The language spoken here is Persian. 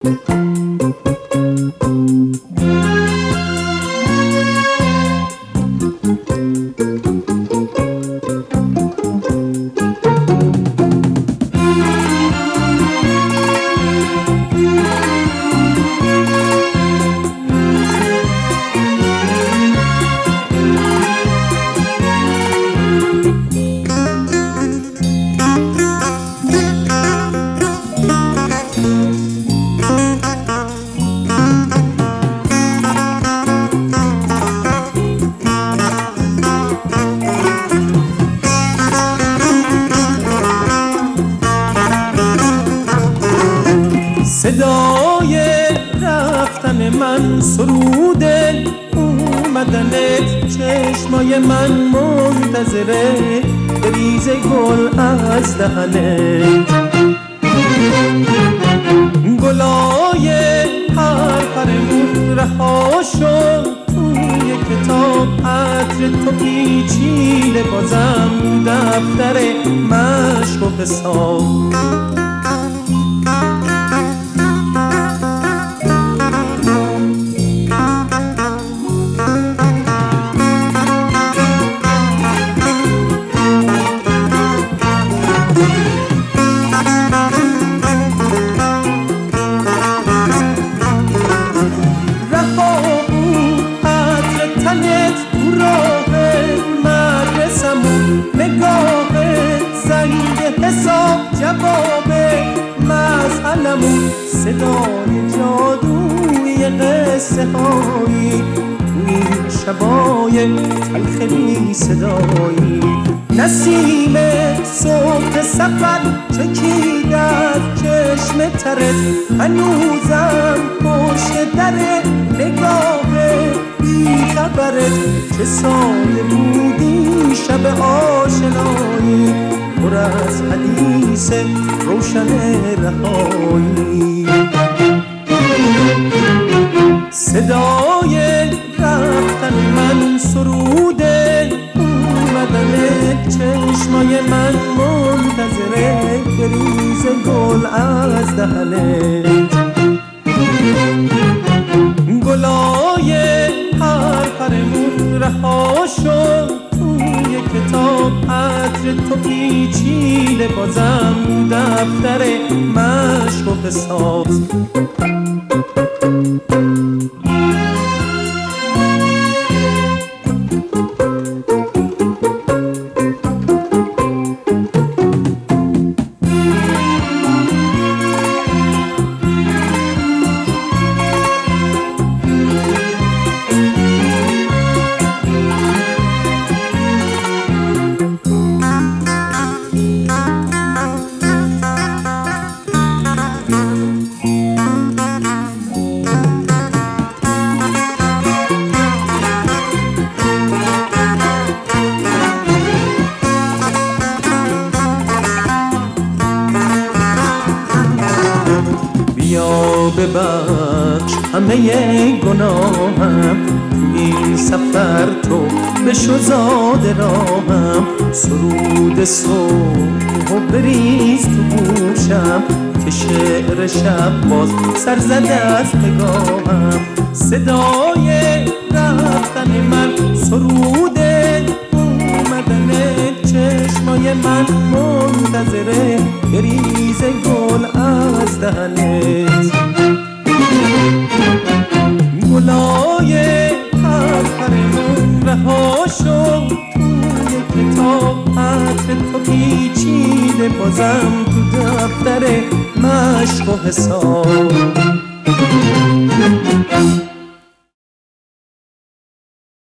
صدای رفتن من سرود اومدنت، چشمای من منتظره بریز گل از دهنت. گلای پرپرمون رها شد توی کتاب، عطر تو پیچیده بازم دفتر مشق و حساب. جواب مزحلمون، صدای جادوی قصه هایی توی شبای تلخ بی صدایی. نسیم صبح سفر چکید از چشم ترت، هنوزم پشت در نگاه بی خبرت. چه ساده بودی شب آشنایی، پر از حدیث روشن رهایی. صدای رفتن من سرود اومدنت، چشمای من منتظره بریز گل از دهنت. گلای پرپرمون رها شد توی کتاب، عطر تو پیچیده بازم دفتر مشق و حساب. بیا ببخش همه گناهم، تو این سفر تو بشو زاد راهم. سرود صبح و بریز تو گوشم، که شعر شب باز سر زده از نگاهم. صدای رفتن من سرود اومدنت، چشمای من منتظره بریز گل از دهنت. گلای پرپرمون رها شد توی کتاب، عطر تو پیچیده بازم تو دفتر مشق و حساب.